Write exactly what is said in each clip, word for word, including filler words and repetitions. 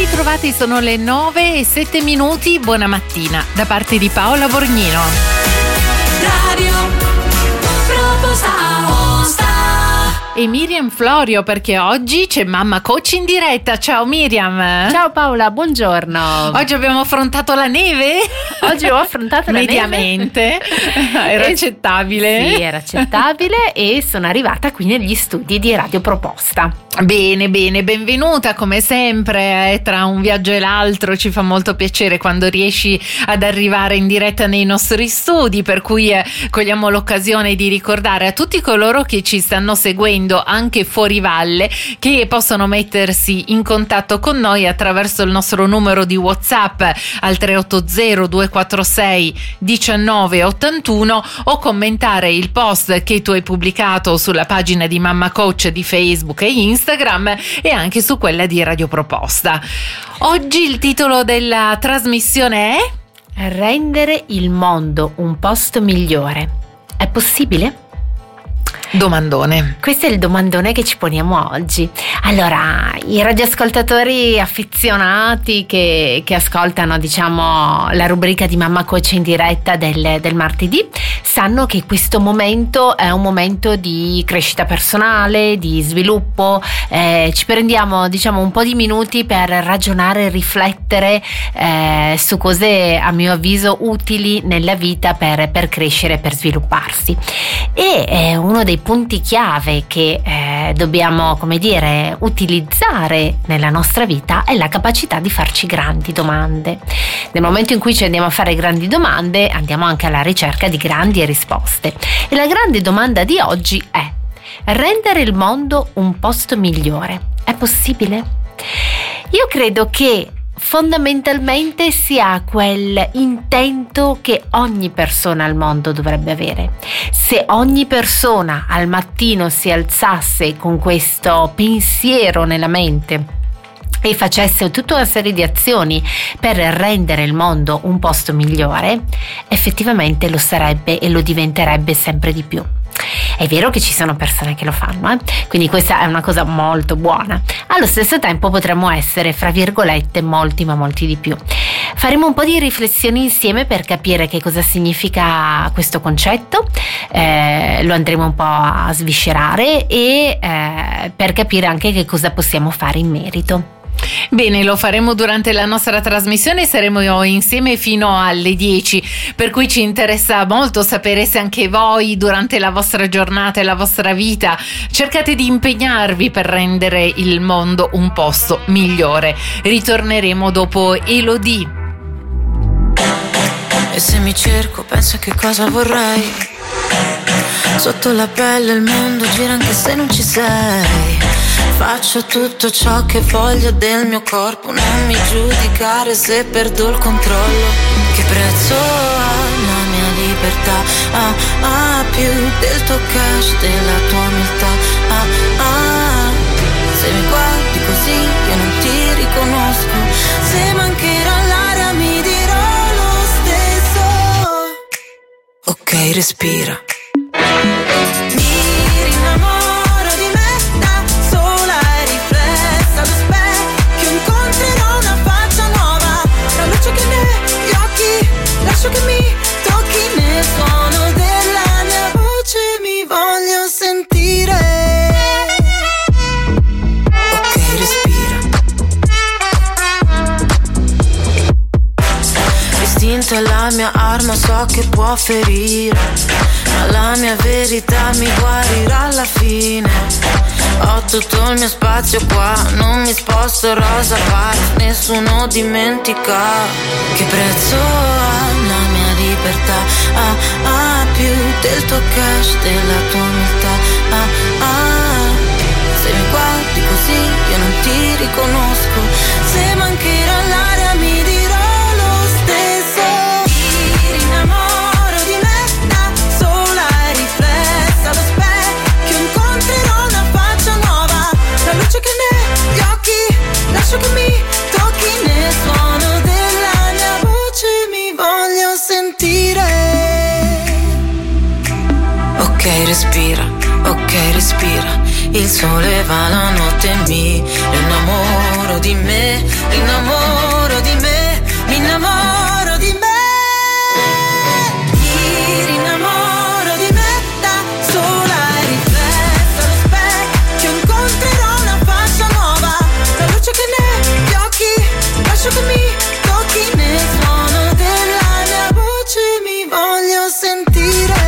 ritrovati, sono le nove e sette minuti, buona mattina da parte di Paola Borgnino. Radio Proposta E Miriam Florio, perché oggi c'è Mamma Coach in diretta. Ciao Miriam. Ciao Paola, buongiorno. Oggi abbiamo affrontato la neve. Oggi ho affrontato la mediamente. neve. Era E- accettabile. Sì, era accettabile e sono arrivata qui negli studi di Radio Proposta. Bene, bene, benvenuta come sempre. eh, Tra un viaggio e l'altro ci fa molto piacere quando riesci ad arrivare in diretta nei nostri studi, per cui eh, cogliamo l'occasione di ricordare a tutti coloro che ci stanno seguendo anche fuori valle che possono mettersi in contatto con noi attraverso il nostro numero di WhatsApp al tre otto zero due quattro sei uno nove otto uno o commentare il post che tu hai pubblicato sulla pagina di Mamma Coach di Facebook e Instagram e anche su quella di Radio Proposta. Oggi il titolo della trasmissione è Rendere il mondo un posto migliore. È possibile? Domandone. Questo è il domandone che ci poniamo oggi. Allora, i radioascoltatori affezionati che, che ascoltano, diciamo, la rubrica di Mamma Coach in diretta del, del martedì sanno che questo momento è un momento di crescita personale, di sviluppo. Eh, ci prendiamo, diciamo, un po' di minuti per ragionare e riflettere eh, su cose, a mio avviso, utili nella vita per, per crescere, per svilupparsi. E eh, uno dei punti chiave che eh, dobbiamo, come dire, utilizzare nella nostra vita è la capacità di farci grandi domande. Nel momento in cui ci andiamo a fare grandi domande, andiamo anche alla ricerca di grandi risposte. E la grande domanda di oggi è: rendere il mondo un posto migliore è possibile? Io credo che fondamentalmente si ha quel intento che ogni persona al mondo dovrebbe avere. Se ogni persona al mattino si alzasse con questo pensiero nella mente e facesse tutta una serie di azioni per rendere il mondo un posto migliore, effettivamente lo sarebbe e lo diventerebbe sempre di più. È vero che ci sono persone che lo fanno, eh? Quindi questa è una cosa molto buona. Allo stesso tempo potremmo essere, fra virgolette, molti ma molti di più. Faremo un po' di riflessioni insieme per capire che cosa significa questo concetto, eh, lo andremo un po' a sviscerare e eh, per capire anche che cosa possiamo fare in merito. Bene, lo faremo durante la nostra trasmissione, saremo insieme fino alle dieci, per cui ci interessa molto sapere se anche voi durante la vostra giornata e la vostra vita cercate di impegnarvi per rendere il mondo un posto migliore. Ritorneremo dopo Elodie. E se mi cerco penso a che cosa vorrei. Sotto la pelle il mondo gira anche se non ci sei. Faccio tutto ciò che voglio del mio corpo. Non mi giudicare se perdo il controllo. Che prezzo ha la mia libertà? Ah, ah, più del tuo cash, della tua umiltà. Ah, ah, se mi guardi così io non ti riconosco. Se mancherà l'aria mi dirò lo stesso. Ok, respira. Mi rinnamoro di me da sola e riflessa allo specchio. Incontrerò una faccia nuova. La luce che negli occhi, lascio che mi tocchi nel suono della mia voce. Mi voglio sentire. Ok, respira. L'istinto è la mia arma, so che può ferire, ma la mia verità mi guarirà alla fine. Ho tutto il mio spazio qua, non mi sposto rosa park, nessuno dimentica. Che prezzo ha la mia libertà? Ah, ah, più del tuo cash, della tua umiltà. Ah, ah, se mi guardi così io non ti riconosco. Se mancherà l'aria mi dirò lo stesso. Mi rinnamoro di me da sola e riflessa allo specchio. Incontrerò una faccia nuova. La luce che negli occhi, lascio che mi tocchi nel suono della mia voce. Mi voglio sentire. Ok, respira, ok, respira. Il sole va, la notte mi innamoro di me, rinnamoro di me, mi innamoro di me. Mi rinnamoro di me da sola e riflessa allo specchio, incontrerò una faccia nuova, la luce che negli occhi, lascio che mi tocchi, nel suono della mia voce mi voglio sentire.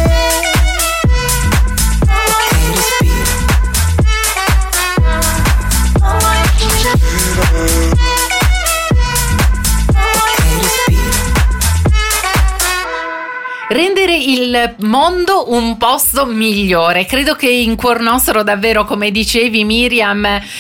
Rendere il mondo un posto migliore. Credo che in cuor nostro davvero, come dicevi Miriam,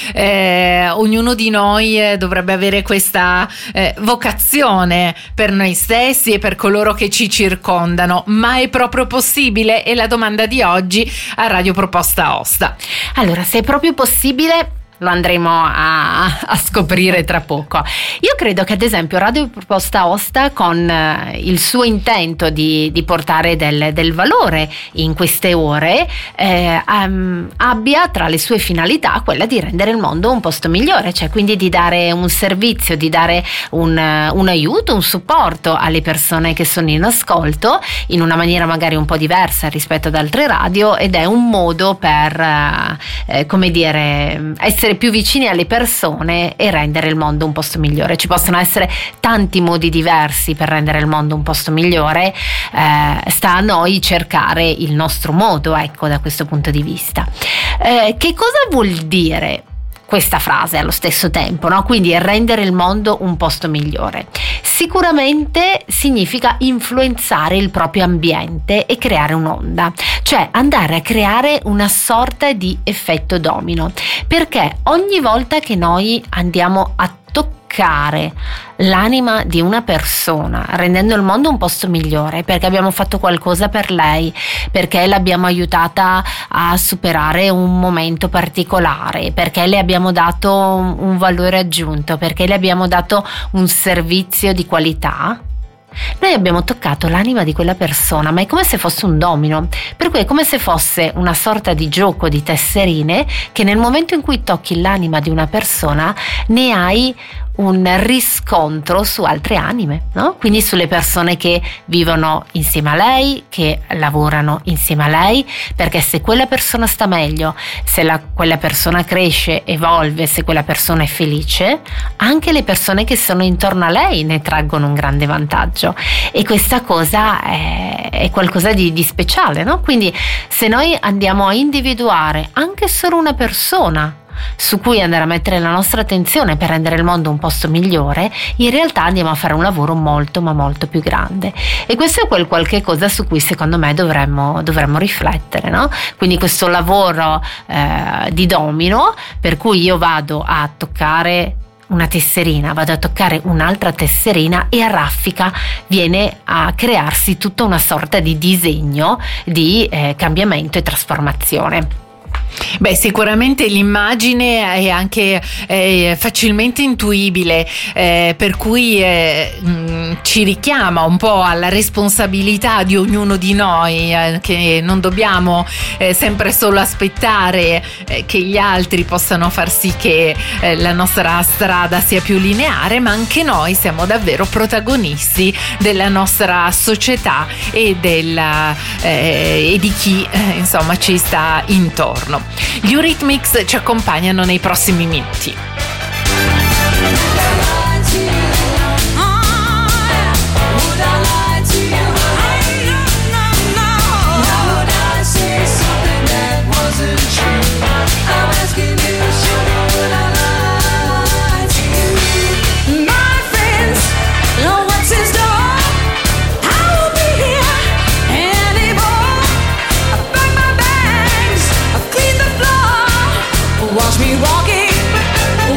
eh, ognuno di noi eh, dovrebbe avere questa eh, vocazione per noi stessi e per coloro che ci circondano. Ma è proprio possibile? È la domanda di oggi a Radio Proposta Osta. Allora, se è proprio possibile, lo andremo a, a scoprire tra poco. Io credo che ad esempio Radio Proposta Osta, con eh, il suo intento di, di portare del, del valore in queste ore, eh, um, abbia tra le sue finalità quella di rendere il mondo un posto migliore, cioè quindi di dare un servizio, di dare un, un aiuto, un supporto alle persone che sono in ascolto in una maniera magari un po' diversa rispetto ad altre radio, ed è un modo per eh, come dire essere più vicini alle persone e rendere il mondo un posto migliore. Ci possono essere tanti modi diversi per rendere il mondo un posto migliore, eh, sta a noi cercare il nostro modo, ecco, da questo punto di vista. Eh, che cosa vuol dire questa frase allo stesso tempo, no? Quindi rendere il mondo un posto migliore. Sicuramente significa influenzare il proprio ambiente e creare un'onda, cioè andare a creare una sorta di effetto domino, perché ogni volta che noi andiamo a toccare l'anima di una persona, rendendo il mondo un posto migliore, perché abbiamo fatto qualcosa per lei, perché l'abbiamo aiutata a superare un momento particolare, perché le abbiamo dato un valore aggiunto, perché le abbiamo dato un servizio di qualità, noi abbiamo toccato l'anima di quella persona, ma è come se fosse un domino, per cui è come se fosse una sorta di gioco di tesserine che nel momento in cui tocchi l'anima di una persona ne hai un riscontro su altre anime, no? Quindi sulle persone che vivono insieme a lei, che lavorano insieme a lei, perché se quella persona sta meglio, se la, quella persona cresce, evolve, se quella persona è felice, anche le persone che sono intorno a lei ne traggono un grande vantaggio, e questa cosa è, è qualcosa di, di speciale, no? Quindi se noi andiamo a individuare anche solo una persona su cui andare a mettere la nostra attenzione per rendere il mondo un posto migliore, in realtà andiamo a fare un lavoro molto ma molto più grande, e questo è quel qualche cosa su cui secondo me dovremmo, dovremmo riflettere, no? Quindi questo lavoro eh, di domino, per cui io vado a toccare una tesserina, vado a toccare un'altra tesserina e a raffica viene a crearsi tutta una sorta di disegno di eh, cambiamento e trasformazione. Beh, sicuramente l'immagine è anche eh, facilmente intuibile, eh, per cui eh, mh, ci richiama un po' alla responsabilità di ognuno di noi, eh, che non dobbiamo eh, sempre solo aspettare eh, che gli altri possano far sì che eh, la nostra strada sia più lineare, ma anche noi siamo davvero protagonisti della nostra società e, della, eh, e di chi eh, insomma ci sta intorno. Gli Eurythmics ci accompagnano nei prossimi minuti. Watch me walking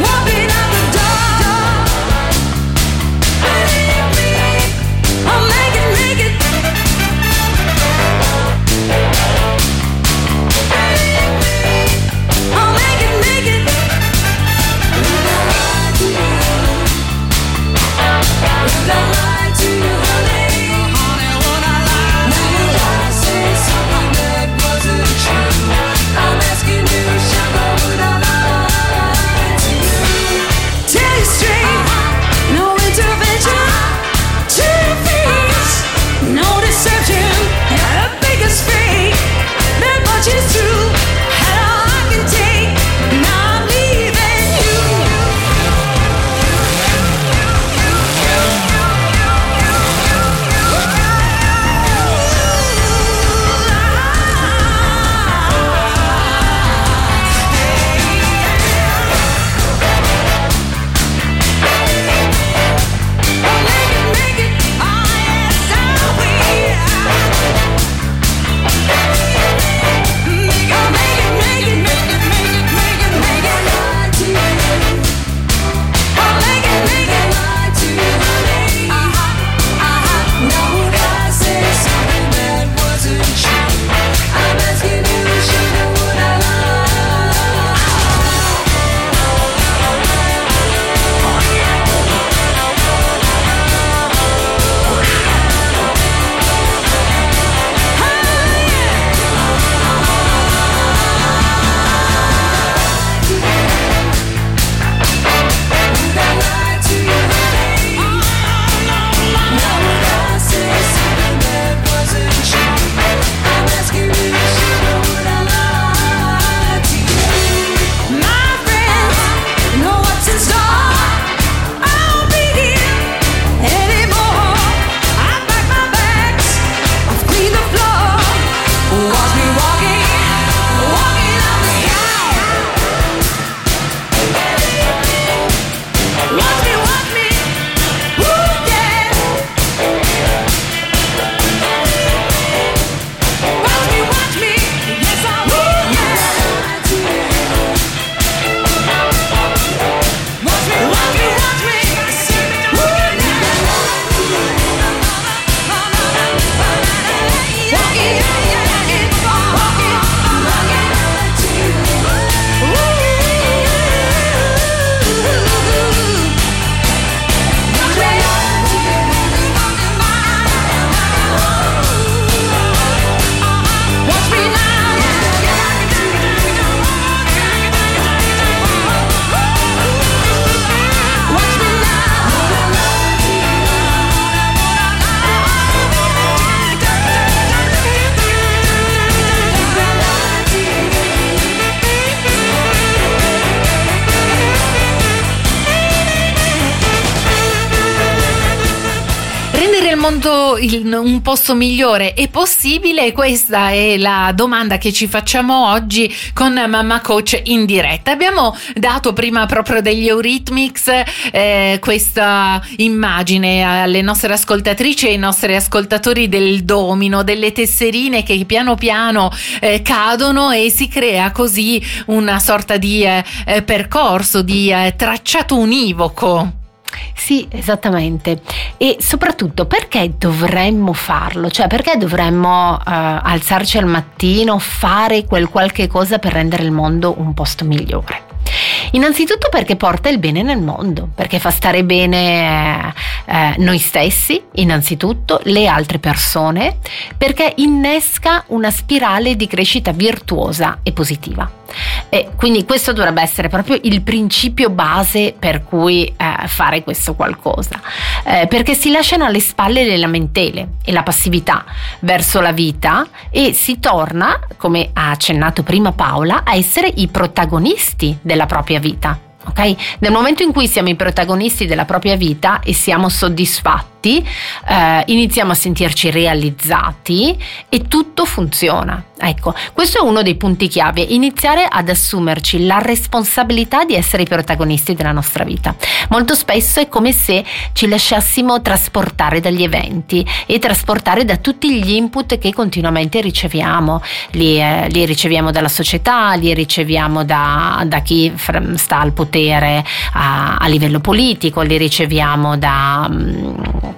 mondo, il, un posto migliore è possibile? Questa è la domanda che ci facciamo oggi con Mamma Coach in diretta. Abbiamo dato prima proprio degli Eurythmics, eh, questa immagine alle nostre ascoltatrici e ai nostri ascoltatori del domino, delle tesserine che piano piano eh, cadono e si crea così una sorta di eh, percorso, di eh, tracciato univoco. Sì, esattamente. E soprattutto perché dovremmo farlo? Cioè, perché dovremmo uh, alzarci al mattino, fare quel qualche cosa per rendere il mondo un posto migliore? Innanzitutto perché porta il bene nel mondo, perché fa stare bene eh, noi stessi, innanzitutto, le altre persone, perché innesca una spirale di crescita virtuosa e positiva. E quindi questo dovrebbe essere proprio il principio base per cui eh, fare questo qualcosa, eh, perché si lasciano alle spalle le lamentele e la passività verso la vita e si torna, come ha accennato prima Paola, a essere i protagonisti della propria vita. Ok? Nel momento in cui siamo i protagonisti della propria vita e siamo soddisfatti, eh, iniziamo a sentirci realizzati e tutto funziona. Ecco, questo è uno dei punti chiave, iniziare ad assumerci la responsabilità di essere i protagonisti della nostra vita. Molto spesso è come se ci lasciassimo trasportare dagli eventi e trasportare da tutti gli input che continuamente riceviamo. Li, eh, li riceviamo dalla società, li riceviamo da, da chi sta al potere a, a livello politico, li riceviamo da um,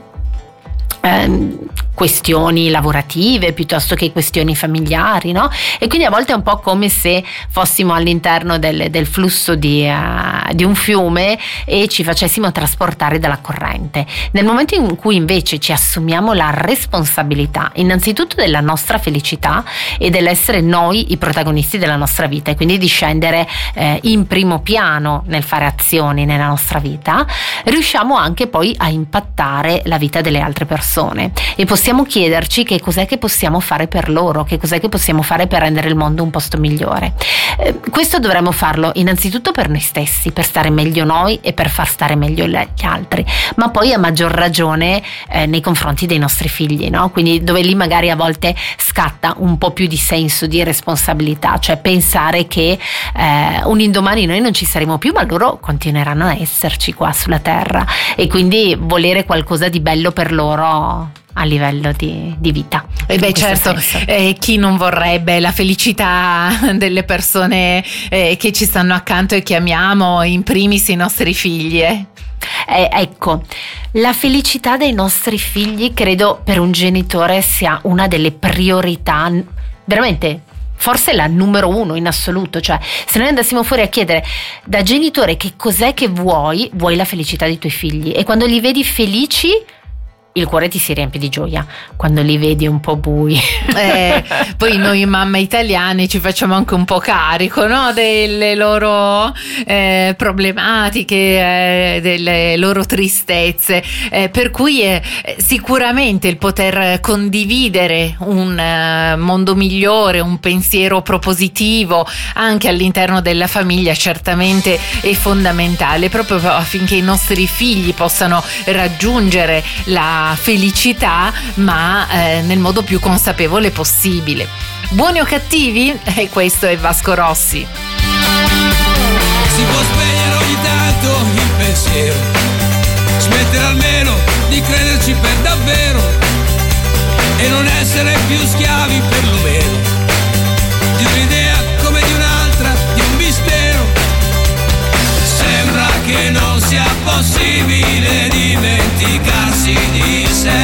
um, questioni lavorative piuttosto che questioni familiari, no? E quindi a volte è un po' come se fossimo all'interno del, del flusso di, uh, di un fiume e ci facessimo trasportare dalla corrente. Nel momento in cui invece ci assumiamo la responsabilità innanzitutto della nostra felicità e dell'essere noi i protagonisti della nostra vita e quindi di scendere eh, in primo piano nel fare azioni nella nostra vita, riusciamo anche poi a impattare la vita delle altre persone e possiamo chiederci che cos'è che possiamo fare per loro, che cos'è che possiamo fare per rendere il mondo un posto migliore. Eh, questo dovremmo farlo innanzitutto per noi stessi, per stare meglio noi e per far stare meglio gli altri, ma poi a maggior ragione eh, nei confronti dei nostri figli, no? Quindi dove lì magari a volte scatta un po' più di senso di responsabilità, cioè pensare che eh, un indomani noi non ci saremo più, ma loro continueranno a esserci qua sulla terra e quindi volere qualcosa di bello per loro a livello di, di vita. E beh, certo, eh, chi non vorrebbe la felicità delle persone eh, che ci stanno accanto e che amiamo, in primis i nostri figli, eh? Eh, ecco, la felicità dei nostri figli credo per un genitore sia una delle priorità, veramente forse la numero uno in assoluto. Cioè, se noi andassimo fuori a chiedere da genitore che cos'è che vuoi, vuoi la felicità dei tuoi figli, e quando li vedi felici il cuore ti si riempie di gioia. Quando li vedi un po' bui, eh, poi noi mamme italiane ci facciamo anche un po' carico, no? Delle loro eh, problematiche, eh, delle loro tristezze, eh, per cui eh, sicuramente il poter condividere un uh, mondo migliore, un pensiero propositivo anche all'interno della famiglia certamente è fondamentale, proprio affinché i nostri figli possano raggiungere la felicità, ma eh, nel modo più consapevole possibile. Buoni o cattivi? E questo è Vasco Rossi. Si può spegnere ogni tanto il pensiero, smettere almeno di crederci per davvero e non essere più schiavi perlomeno di un'idea come di un'altra, di un mistero. Sembra che non sia possibile dimenticarsi di sé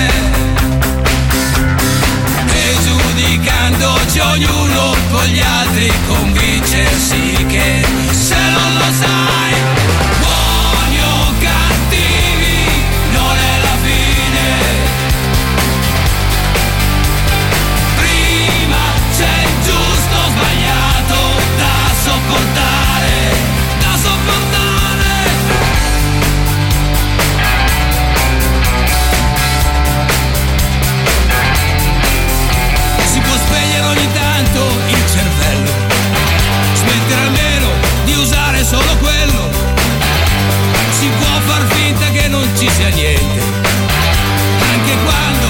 e giudicandoci ognuno con gli altri convincersi che se non lo sai, buoni o cattivi, non è la fine. Prima c'è il giusto o sbagliato da sopportare, da sopportare. Si può spegnere ogni tanto il cervello, smettere almeno di usare solo quello. Si può far finta che non ci sia niente, anche quando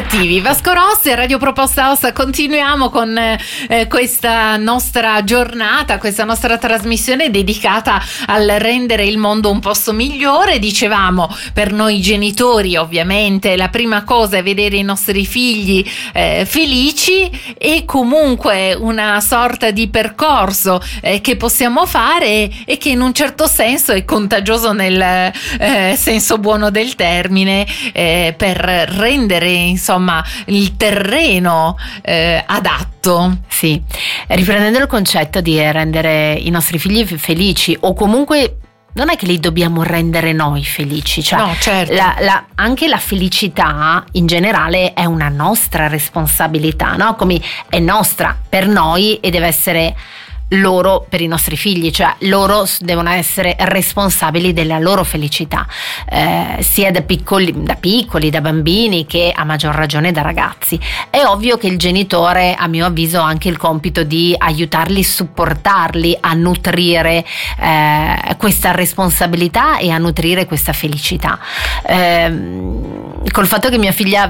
positivi. Vasco Rossi, Radio Proposta Ossa, continuiamo con eh, questa nostra giornata, questa nostra trasmissione dedicata al rendere il mondo un posto migliore. Dicevamo, per noi genitori ovviamente la prima cosa è vedere i nostri figli eh, felici, e comunque una sorta di percorso eh, che possiamo fare e che in un certo senso è contagioso nel eh, senso buono del termine, eh, per rendere insomma il terreno eh, adatto. Sì, riprendendo il concetto di rendere i nostri figli felici, o comunque non è che li dobbiamo rendere noi felici, cioè no, certo. la, la, anche la felicità in generale è una nostra responsabilità, no? Come è nostra per noi e deve essere loro per i nostri figli, cioè loro devono essere responsabili della loro felicità, eh, sia da piccoli, da piccoli, da bambini, che a maggior ragione da ragazzi. È ovvio che il genitore, a mio avviso, ha anche il compito di aiutarli, supportarli a nutrire eh, questa responsabilità e a nutrire questa felicità. Eh, col fatto che mia figlia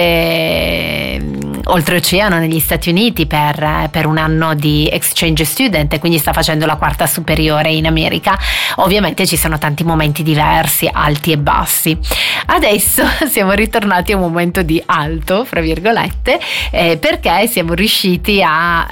vive oltreoceano negli Stati Uniti per, per un anno di exchange student, e quindi sta facendo la quarta superiore in America, ovviamente ci sono tanti momenti diversi, alti e bassi. Adesso siamo ritornati a un momento di alto, fra virgolette, eh, perché siamo riusciti a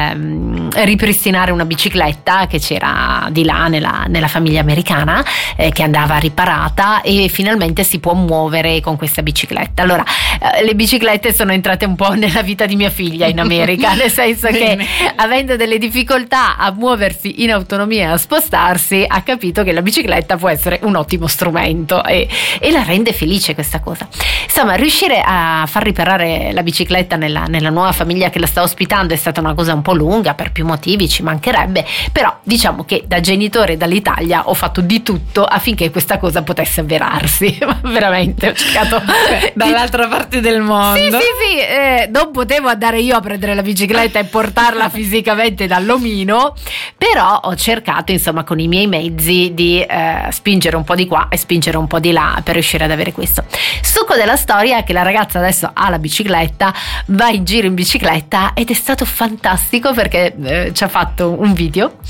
eh, ripristinare una bicicletta che c'era di là nella, nella famiglia americana, eh, che andava riparata, e finalmente si può muovere con questa bicicletta. Allora, eh, le biciclette sono entrate un po' nella vita di mia figlia in America, nel senso che avendo delle difficoltà a muoversi in autonomia e a spostarsi, ha capito che la bicicletta può essere un ottimo strumento, e, e la rende felice questa cosa. Insomma, riuscire a far riparare la bicicletta nella, nella nuova famiglia che la sta ospitando è stata una cosa un po' lunga, per più motivi, ci mancherebbe, però diciamo che da genitore dall'Italia ho fatto di tutto affinché questa cosa potesse avverarsi. Veramente ho cercato dall'altra parte del mondo. Sì, sì, sì, eh, non potevo andare io a prendere la bicicletta e portarla fisicamente dall'omino, però ho cercato insomma con i miei mezzi di eh, spingere un po' di qua e spingere un po' di là per riuscire ad avere questo. Succo della storia è che la ragazza adesso ha la bicicletta, va in giro in bicicletta, ed è stato fantastico perché eh, ci ha fatto un video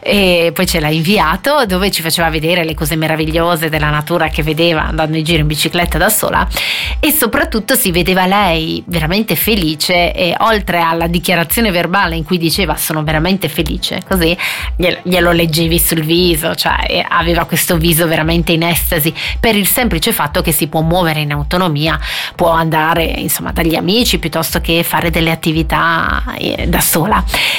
e poi ce l'ha inviato, dove ci faceva vedere le cose meravigliose della natura che vedeva andando in giro in bicicletta da sola, e soprattutto si vedeva lei veramente felice, e oltre alla dichiarazione verbale in cui diceva sono veramente felice, così glielo, glielo leggevi sul viso, cioè aveva questo viso veramente in estasi per il semplice fatto che si può muovere in autonomia, può andare insomma dagli amici piuttosto che fare delle attività da sola,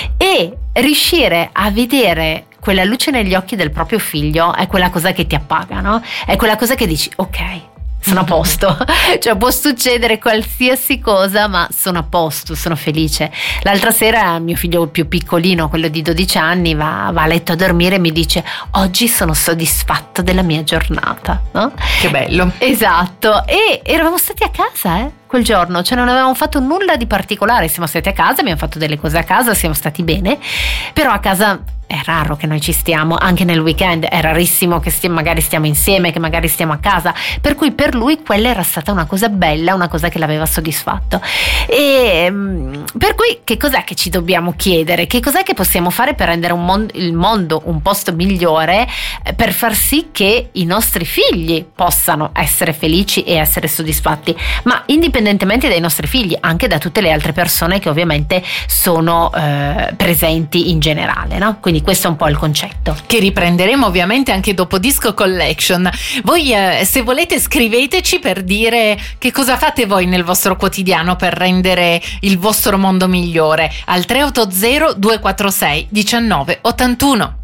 e riuscire a vedere quella luce negli occhi del proprio figlio è quella cosa che ti appaga, no? È quella cosa che dici ok, sono a posto, cioè può succedere qualsiasi cosa ma sono a posto, sono felice. L'altra sera mio figlio più piccolino, quello di dodici anni, va, va a letto a dormire e mi dice oggi sono soddisfatto della mia giornata, no? Che bello. Esatto, e eravamo stati a casa eh quel giorno, cioè non avevamo fatto nulla di particolare, siamo stati a casa, abbiamo fatto delle cose a casa, siamo stati bene, però a casa è raro che noi ci stiamo, anche nel weekend è rarissimo che stiamo, magari stiamo insieme, che magari stiamo a casa, per cui per lui quella era stata una cosa bella, una cosa che l'aveva soddisfatto. E per cui che cos'è che ci dobbiamo chiedere? Che cos'è che possiamo fare per rendere un mondo, il mondo un posto migliore, per far sì che i nostri figli possano essere felici e essere soddisfatti, ma indipendentemente dai nostri figli, anche da tutte le altre persone che ovviamente sono eh, presenti in generale, no? Quindi questo è un po' il concetto, che riprenderemo ovviamente anche dopo Disco Collection. Voi eh, se volete scriveteci per dire che cosa fate voi nel vostro quotidiano per rendere il vostro mondo migliore, al tre otto zero due quattro sei uno nove otto uno.